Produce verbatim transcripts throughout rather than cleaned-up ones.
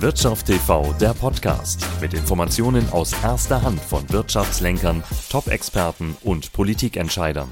Wirtschaft T V, der Podcast mit Informationen aus erster Hand von Wirtschaftslenkern, Top-Experten und Politikentscheidern.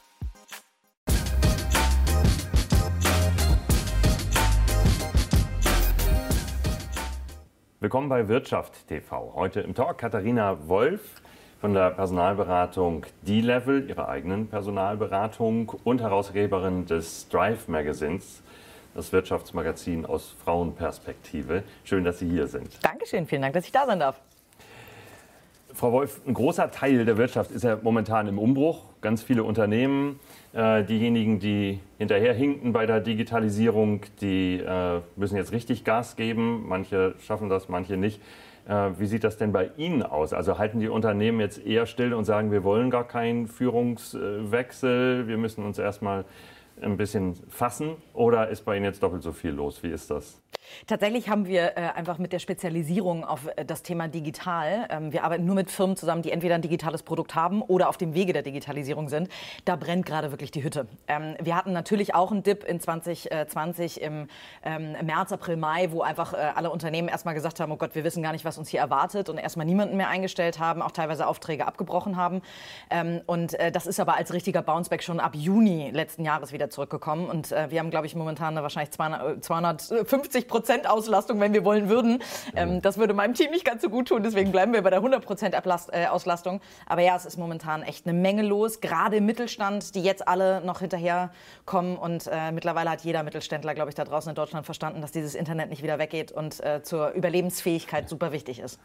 Willkommen bei Wirtschaft T V. Heute im Talk Katharina Wolf von der Personalberatung D-Level, ihrer eigenen Personalberatung, und Herausgeberin des Drive Magazins, das Wirtschaftsmagazin aus Frauenperspektive. Schön, dass Sie hier sind. Dankeschön, vielen Dank, dass ich da sein darf. Frau Wolf, ein großer Teil der Wirtschaft ist ja momentan im Umbruch. Ganz viele Unternehmen, äh, diejenigen, die hinterherhinken bei der Digitalisierung, die äh, müssen jetzt richtig Gas geben. Manche schaffen das, manche nicht. Äh, wie sieht das denn bei Ihnen aus? Also halten die Unternehmen jetzt eher still und sagen, wir wollen gar keinen Führungswechsel, wir müssen uns erstmal ein bisschen fassen, oder ist bei Ihnen jetzt doppelt so viel los? Wie ist das? Tatsächlich haben wir äh, einfach mit der Spezialisierung auf äh, das Thema digital, ähm, wir arbeiten nur mit Firmen zusammen, die entweder ein digitales Produkt haben oder auf dem Wege der Digitalisierung sind. Da brennt gerade wirklich die Hütte. Ähm, wir hatten natürlich auch einen Dip in zwanzig zwanzig im ähm, März, April, Mai, wo einfach äh, alle Unternehmen erstmal gesagt haben, oh Gott, wir wissen gar nicht, was uns hier erwartet, und erstmal niemanden mehr eingestellt haben, auch teilweise Aufträge abgebrochen haben. Ähm, und äh, das ist aber als richtiger Bounceback schon ab Juni letzten Jahres wieder zurückgekommen. Und äh, wir haben, glaube ich, momentan eine wahrscheinlich zweihundertfünfzig Prozent Auslastung, wenn wir wollen würden. Ähm, das würde meinem Team nicht ganz so gut tun, deswegen bleiben wir bei der hundert Prozent Ablast, äh, Auslastung. Aber ja, es ist momentan echt eine Menge los, gerade im Mittelstand, die jetzt alle noch hinterherkommen. Und äh, mittlerweile hat jeder Mittelständler, glaube ich, da draußen in Deutschland verstanden, dass dieses Internet nicht wieder weggeht und äh, zur Überlebensfähigkeit super wichtig ist.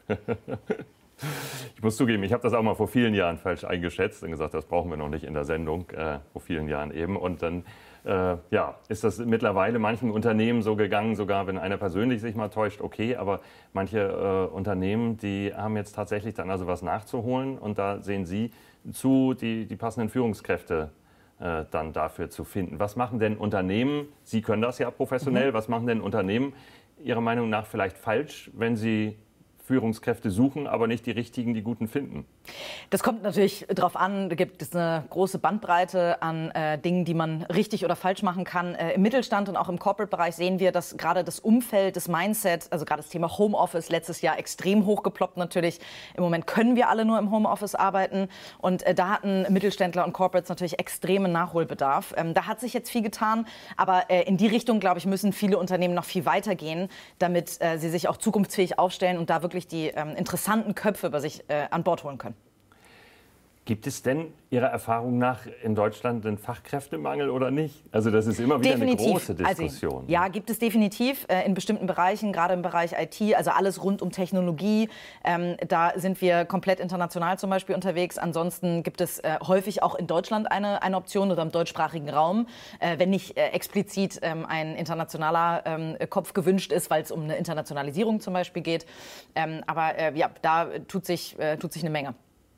Ich muss zugeben, ich habe das auch mal vor vielen Jahren falsch eingeschätzt und gesagt, das brauchen wir noch nicht in der Sendung, äh, vor vielen Jahren eben. Und dann äh, ja, ist das mittlerweile manchen Unternehmen so gegangen, sogar wenn einer persönlich sich mal täuscht, okay, aber manche äh, Unternehmen, die haben jetzt tatsächlich dann also was nachzuholen, und da sehen Sie zu, die, die passenden Führungskräfte äh, dann dafür zu finden. Was machen denn Unternehmen, Sie können das ja professionell, mhm. was machen denn Unternehmen Ihrer Meinung nach vielleicht falsch, wenn sie Führungskräfte suchen, aber nicht die richtigen, die guten finden? Das kommt natürlich darauf an, da gibt es eine große Bandbreite an äh, Dingen, die man richtig oder falsch machen kann. Äh, Im Mittelstand und auch im Corporate-Bereich sehen wir, dass gerade das Umfeld, das Mindset, also gerade das Thema Homeoffice letztes Jahr extrem hochgeploppt natürlich. Im Moment können wir alle nur im Homeoffice arbeiten, und äh, da hatten Mittelständler und Corporates natürlich extremen Nachholbedarf. Ähm, da hat sich jetzt viel getan, aber äh, in die Richtung, glaube ich, müssen viele Unternehmen noch viel weiter gehen, damit äh, sie sich auch zukunftsfähig aufstellen und da wirklich die ähm, interessanten Köpfe bei sich äh, an Bord holen können. Gibt es denn Ihrer Erfahrung nach in Deutschland einen Fachkräftemangel oder nicht? Also das ist immer wieder definitiv eine große Diskussion. Also, ja, gibt es definitiv äh, in bestimmten Bereichen, gerade im Bereich I T, also alles rund um Technologie. Ähm, da sind wir komplett international zum Beispiel unterwegs. Ansonsten gibt es äh, häufig auch in Deutschland eine, eine Option oder im deutschsprachigen Raum, äh, wenn nicht äh, explizit ähm, ein internationaler ähm, Kopf gewünscht ist, weil es um eine Internationalisierung zum Beispiel geht. Ähm, aber äh, ja, da tut sich, äh, tut sich eine Menge.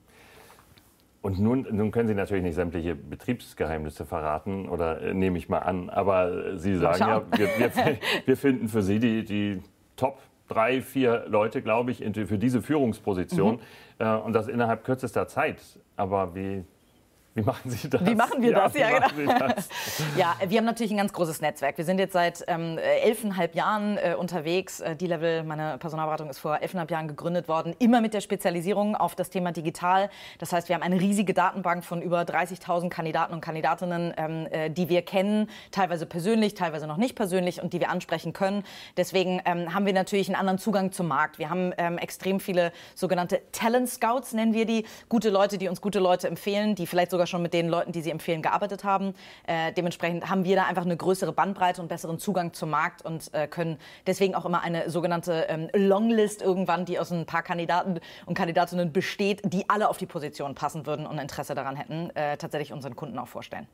Und nun, nun können Sie natürlich nicht sämtliche Betriebsgeheimnisse verraten, oder äh, nehme ich mal an, aber Sie sagen ja, wir, wir, wir finden für Sie die, die Top drei, vier Leute, glaube ich, für diese Führungsposition, mhm. äh, und das innerhalb kürzester Zeit. Aber wie... Wie machen Sie das? Wie machen wir ja, das? Ja, genau. Das? Ja, wir haben natürlich ein ganz großes Netzwerk. Wir sind jetzt seit ähm, elfeinhalb Jahren äh, unterwegs. Äh, D-Level, meine Personalberatung, ist vor elfeinhalb Jahren gegründet worden, immer mit der Spezialisierung auf das Thema digital. Das heißt, wir haben eine riesige Datenbank von über dreißigtausend Kandidaten und Kandidatinnen, ähm, äh, die wir kennen, teilweise persönlich, teilweise noch nicht persönlich, und die wir ansprechen können. Deswegen ähm, haben wir natürlich einen anderen Zugang zum Markt. Wir haben ähm, extrem viele sogenannte Talent Scouts, nennen wir die, gute Leute, die uns gute Leute empfehlen, die vielleicht sogar schon mit den Leuten, die sie empfehlen, gearbeitet haben. Äh, dementsprechend haben wir da einfach eine größere Bandbreite und besseren Zugang zum Markt und äh, können deswegen auch immer eine sogenannte ähm, Longlist irgendwann, die aus ein paar Kandidaten und Kandidatinnen besteht, die alle auf die Position passen würden und Interesse daran hätten, äh, tatsächlich unseren Kunden auch vorstellen.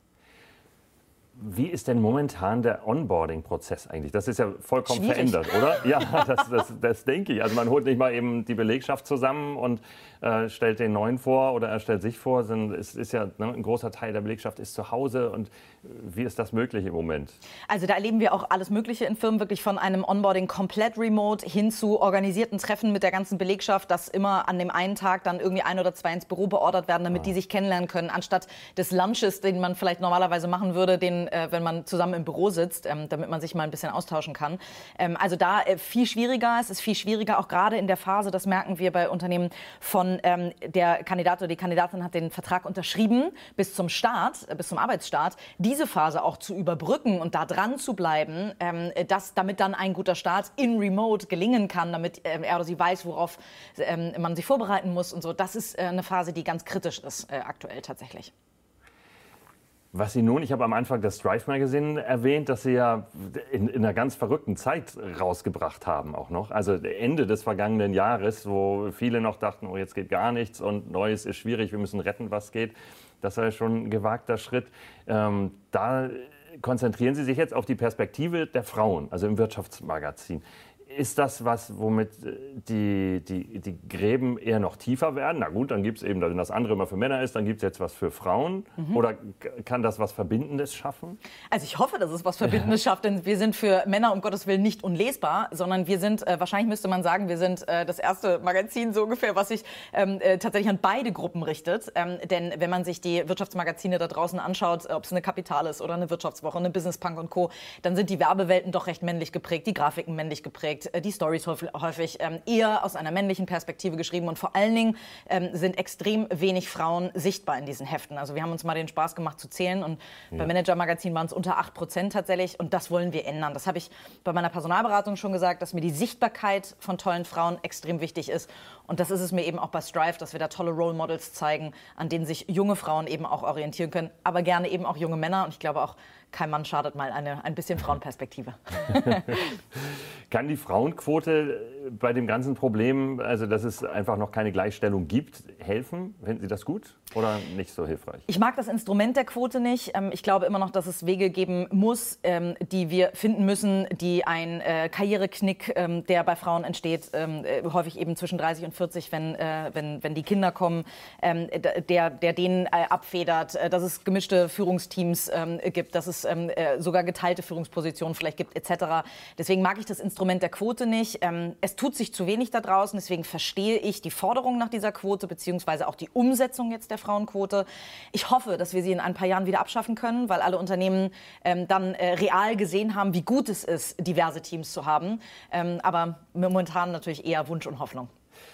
Wie ist denn momentan der Onboarding-Prozess eigentlich? Das ist ja vollkommen Schwierig. verändert, oder? Ja, das, das, das denke ich. Also man holt nicht mal eben die Belegschaft zusammen und äh, stellt den Neuen vor oder er stellt sich vor. Sondern es ist ja, ne, ein großer Teil der Belegschaft ist zu Hause. Und wie ist das möglich im Moment? Also da erleben wir auch alles Mögliche in Firmen, wirklich von einem Onboarding komplett remote hin zu organisierten Treffen mit der ganzen Belegschaft, dass immer an dem einen Tag dann irgendwie ein oder zwei ins Büro beordert werden, damit ah. die sich kennenlernen können, anstatt des Lunches, den man vielleicht normalerweise machen würde, den wenn, äh, wenn man zusammen im Büro sitzt, ähm, damit man sich mal ein bisschen austauschen kann. Ähm, also da äh, viel schwieriger. Es ist viel schwieriger, auch gerade in der Phase, das merken wir bei Unternehmen, von ähm, der Kandidat oder die Kandidatin hat den Vertrag unterschrieben bis zum Start, äh, bis zum Arbeitsstart, diese Phase auch zu überbrücken und da dran zu bleiben, ähm, dass, damit dann ein guter Start in Remote gelingen kann, damit ähm, er oder sie weiß, worauf ähm, man sich vorbereiten muss und so. Das ist äh, eine Phase, die ganz kritisch ist äh, aktuell tatsächlich. Was Sie nun, ich habe am Anfang das Strive Magazine erwähnt, dass Sie ja in, in einer ganz verrückten Zeit rausgebracht haben auch noch. Also Ende des vergangenen Jahres, wo viele noch dachten, oh, jetzt geht gar nichts und Neues ist schwierig, wir müssen retten, was geht. Das war ja schon ein gewagter Schritt. Ähm, da konzentrieren Sie sich jetzt auf die Perspektive der Frauen, also im Wirtschaftsmagazin. Ist das was, womit die, die, die Gräben eher noch tiefer werden? Na gut, dann gibt es eben, wenn das andere immer für Männer ist, dann gibt es jetzt was für Frauen. Mhm. Oder kann das was Verbindendes schaffen? Also ich hoffe, dass es was Verbindendes schafft, denn wir sind für Männer um Gottes Willen nicht unlesbar, sondern wir sind, äh, wahrscheinlich müsste man sagen, wir sind äh, das erste Magazin so ungefähr, was sich ähm, äh, tatsächlich an beide Gruppen richtet. Ähm, denn wenn man sich die Wirtschaftsmagazine da draußen anschaut, ob es eine Kapital ist oder eine Wirtschaftswoche, eine Business Punk und Co., dann sind die Werbewelten doch recht männlich geprägt, die Grafiken männlich geprägt, die Stories häufig ähm, eher aus einer männlichen Perspektive geschrieben und vor allen Dingen ähm, sind extrem wenig Frauen sichtbar in diesen Heften. Also wir haben uns mal den Spaß gemacht zu zählen und ja. Beim Manager-Magazin waren es unter acht Prozent tatsächlich und das wollen wir ändern. Das habe ich bei meiner Personalberatung schon gesagt, dass mir die Sichtbarkeit von tollen Frauen extrem wichtig ist und das ist es mir eben auch bei Strive, dass wir da tolle Role Models zeigen, an denen sich junge Frauen eben auch orientieren können, aber gerne eben auch junge Männer und ich glaube auch, kein Mann schadet mal eine, ein bisschen Frauenperspektive. Kann die Frauenquote bei dem ganzen Problem, also dass es einfach noch keine Gleichstellung gibt, helfen? Finden Sie das gut oder nicht so hilfreich? Ich mag das Instrument der Quote nicht. Ich glaube immer noch, dass es Wege geben muss, die wir finden müssen, die ein Karriereknick, der bei Frauen entsteht, häufig eben zwischen dreißig und vierzig, wenn, wenn, wenn die Kinder kommen, der, der den abfedert, dass es gemischte Führungsteams gibt, dass es sogar geteilte Führungspositionen vielleicht gibt, et cetera. Deswegen mag ich das Instrument der Quote nicht. Es tut sich zu wenig da draußen, deswegen verstehe ich die Forderung nach dieser Quote beziehungsweise auch die Umsetzung jetzt der Frauenquote. Ich hoffe, dass wir sie in ein paar Jahren wieder abschaffen können, weil alle Unternehmen ähm, dann äh, real gesehen haben, wie gut es ist, diverse Teams zu haben. Ähm, aber momentan natürlich eher Wunsch und Hoffnung.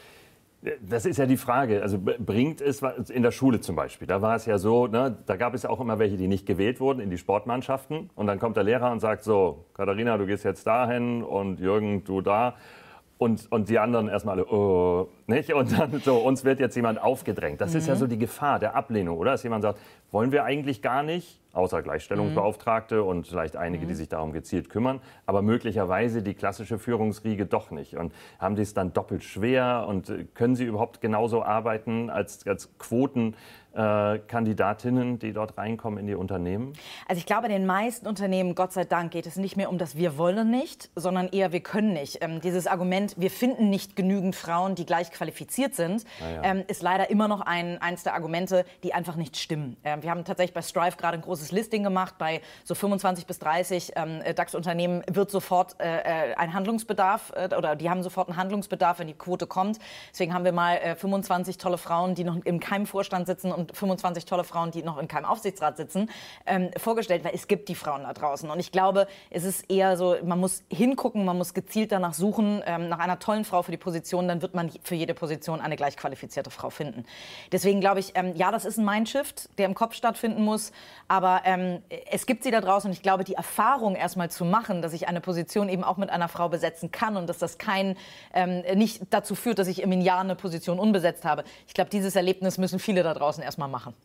Das ist ja die Frage. Also bringt es in der Schule zum Beispiel? Da war es ja so, ne, da gab es ja auch immer welche, die nicht gewählt wurden in die Sportmannschaften. Und dann kommt der Lehrer und sagt so, Katharina, du gehst jetzt dahin und Jürgen, du da. Und, und die anderen erstmal alle, oh, nicht? Und dann so, uns wird jetzt jemand aufgedrängt. Das mhm. ist ja so die Gefahr der Ablehnung, oder? Dass jemand sagt, wollen wir eigentlich gar nicht, außer Gleichstellungsbeauftragte mhm. und vielleicht einige, mhm. die sich darum gezielt kümmern, aber möglicherweise die klassische Führungsriege doch nicht. Und haben die es dann doppelt schwer und können sie überhaupt genauso arbeiten als, als Quoten? Äh, Kandidatinnen, die dort reinkommen in die Unternehmen? Also ich glaube, in den meisten Unternehmen, Gott sei Dank, geht es nicht mehr um das wir wollen nicht, sondern eher wir können nicht. Ähm, dieses Argument, wir finden nicht genügend Frauen, die gleich qualifiziert sind, ja. ähm, ist leider immer noch ein, eins der Argumente, die einfach nicht stimmen. Ähm, wir haben tatsächlich bei Strive gerade ein großes Listing gemacht. Bei so fünfundzwanzig bis dreißig ähm, DAX-Unternehmen wird sofort äh, ein Handlungsbedarf äh, oder die haben sofort einen Handlungsbedarf, wenn die Quote kommt. Deswegen haben wir mal äh, fünfundzwanzig tolle Frauen, die noch in keinem Vorstand sitzen und fünfundzwanzig tolle Frauen, die noch in keinem Aufsichtsrat sitzen, ähm, vorgestellt, weil es gibt die Frauen da draußen. Und ich glaube, es ist eher so, man muss hingucken, man muss gezielt danach suchen, ähm, nach einer tollen Frau für die Position, dann wird man für jede Position eine gleich qualifizierte Frau finden. Deswegen glaube ich, ähm, ja, das ist ein Mindshift, der im Kopf stattfinden muss, aber ähm, es gibt sie da draußen und ich glaube, die Erfahrung erstmal zu machen, dass ich eine Position eben auch mit einer Frau besetzen kann und dass das kein, ähm, nicht dazu führt, dass ich im Jahr eine Position unbesetzt habe. Ich glaube, dieses Erlebnis müssen viele da draußen erstmal mal machen.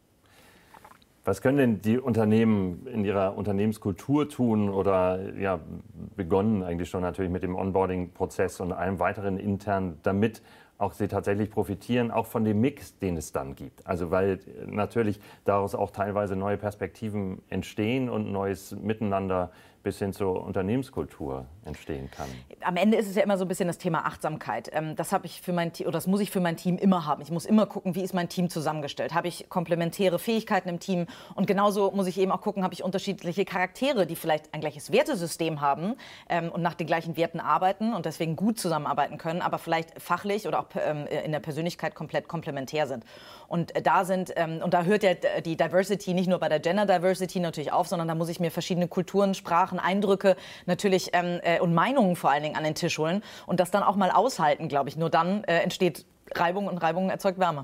Was können denn die Unternehmen in ihrer Unternehmenskultur tun oder ja, begonnen eigentlich schon natürlich mit dem Onboarding-Prozess und allem weiteren intern, damit auch sie tatsächlich profitieren, auch von dem Mix, den es dann gibt? Also weil natürlich daraus auch teilweise neue Perspektiven entstehen und neues Miteinander bis hin zur Unternehmenskultur entstehen kann. Am Ende ist es ja immer so ein bisschen das Thema Achtsamkeit. Das habe ich für mein Team, oder das muss ich für mein Team immer haben. Ich muss immer gucken, wie ist mein Team zusammengestellt. Habe ich komplementäre Fähigkeiten im Team? Und genauso muss ich eben auch gucken, habe ich unterschiedliche Charaktere, die vielleicht ein gleiches Wertesystem haben ähm, und nach den gleichen Werten arbeiten und deswegen gut zusammenarbeiten können, aber vielleicht fachlich oder auch ähm, in der Persönlichkeit komplett komplementär sind. Und äh, da sind ähm, und da hört ja die Diversity nicht nur bei der Gender Diversity natürlich auf, sondern da muss ich mir verschiedene Kulturen, Sprachen, Eindrücke natürlich ähm, äh, und Meinungen vor allen Dingen an den Tisch holen und das dann auch mal aushalten, glaube ich. Nur dann äh, entsteht Reibung und Reibung erzeugt Wärme.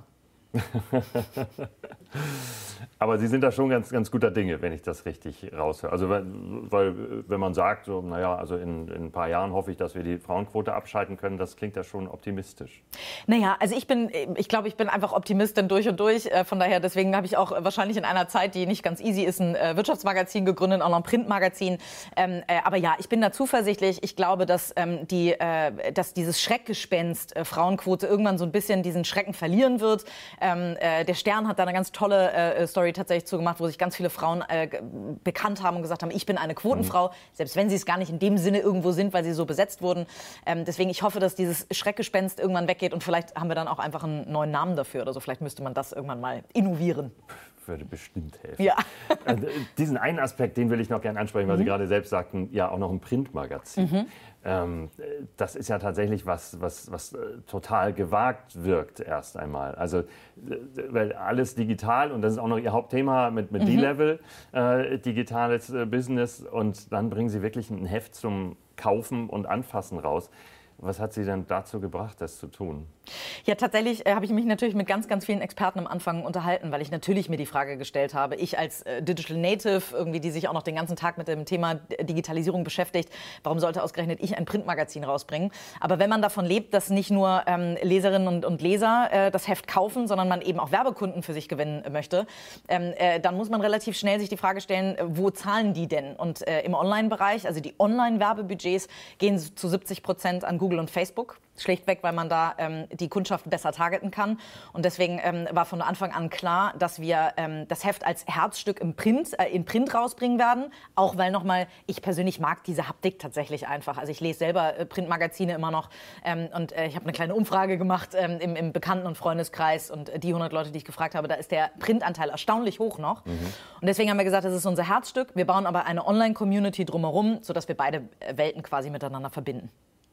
Aber Sie sind da schon ganz, ganz guter Dinge, wenn ich das richtig raushöre. Also weil, weil wenn man sagt, so, naja, also in, in ein paar Jahren hoffe ich, dass wir die Frauenquote abschalten können, das klingt ja schon optimistisch. Naja, also ich bin, ich glaube, ich bin einfach Optimistin durch und durch. Von daher, deswegen habe ich auch wahrscheinlich in einer Zeit, die nicht ganz easy ist, ein Wirtschaftsmagazin gegründet, auch noch ein Printmagazin. Aber ja, ich bin da zuversichtlich. Ich glaube, dass, die, dass dieses Schreckgespenst Frauenquote irgendwann so ein bisschen diesen Schrecken verlieren wird. Der Stern hat da eine ganz tolle Story tatsächlich zugemacht, wo sich ganz viele Frauen äh, bekannt haben und gesagt haben, ich bin eine Quotenfrau, mhm. selbst wenn sie es gar nicht in dem Sinne irgendwo sind, weil sie so besetzt wurden. Ähm, deswegen, ich hoffe, dass dieses Schreckgespenst irgendwann weggeht und vielleicht haben wir dann auch einfach einen neuen Namen dafür oder so. Vielleicht müsste man das irgendwann mal innovieren. Würde bestimmt helfen. Ja. äh, diesen einen Aspekt, den will ich noch gerne ansprechen, weil mhm. Sie gerade selbst sagten, ja auch noch ein Printmagazin. Mhm. Ähm, das ist ja tatsächlich was, was, was äh, total gewagt wirkt erst einmal. Also, äh, weil alles digital und das ist auch noch Ihr Hauptthema mit, mit mhm. D-Level, äh, digitales äh, Business und dann bringen Sie wirklich ein Heft zum Kaufen und Anfassen raus. Was hat Sie denn dazu gebracht, das zu tun? Ja, tatsächlich äh, habe ich mich natürlich mit ganz, ganz vielen Experten am Anfang unterhalten, weil ich natürlich mir die Frage gestellt habe, ich als äh, Digital Native, irgendwie, die sich auch noch den ganzen Tag mit dem Thema Digitalisierung beschäftigt, warum sollte ausgerechnet ich ein Printmagazin rausbringen? Aber wenn man davon lebt, dass nicht nur ähm, Leserinnen und, und Leser äh, das Heft kaufen, sondern man eben auch Werbekunden für sich gewinnen möchte, ähm, äh, dann muss man relativ schnell sich die Frage stellen, wo zahlen die denn? Und äh, im Online-Bereich, also die Online-Werbebudgets gehen zu siebzig Prozent an Google und Facebook. Schlichtweg, weil man da ähm, die Kundschaft besser targeten kann. Und deswegen ähm, war von Anfang an klar, dass wir ähm, das Heft als Herzstück im Print, äh, in Print rausbringen werden. Auch weil nochmal, ich persönlich mag diese Haptik tatsächlich einfach. Also ich lese selber äh, Printmagazine immer noch. Ähm, und äh, ich habe eine kleine Umfrage gemacht ähm, im, im Bekannten- und Freundeskreis. Und äh, die hundert Leute, die ich gefragt habe, da ist der Printanteil erstaunlich hoch noch. Mhm. Und deswegen haben wir gesagt, das ist unser Herzstück. Wir bauen aber eine Online-Community drumherum, sodass wir beide Welten quasi miteinander verbinden.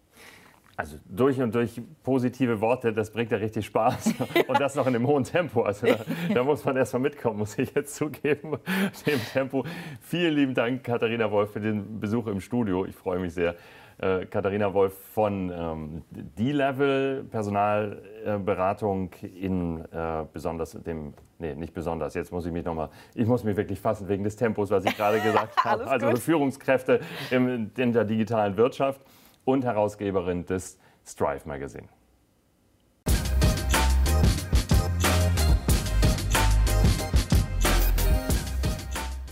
Also durch und durch positive Worte, das bringt ja richtig Spaß. Und das noch in einem hohen Tempo. Also da, da muss man erst mal mitkommen, muss ich jetzt zugeben, dem Tempo. Vielen lieben Dank, Katharina Wolf, für den Besuch im Studio. Ich freue mich sehr. Äh, Katharina Wolf von ähm, D-Level, Personalberatung in äh, besonders dem, nee, nicht besonders, jetzt muss ich mich nochmal, ich muss mich wirklich fassen wegen des Tempos, was ich gerade gesagt habe. Also gut. Führungskräfte im, in der digitalen Wirtschaft. Und Herausgeberin des Strive Magazine.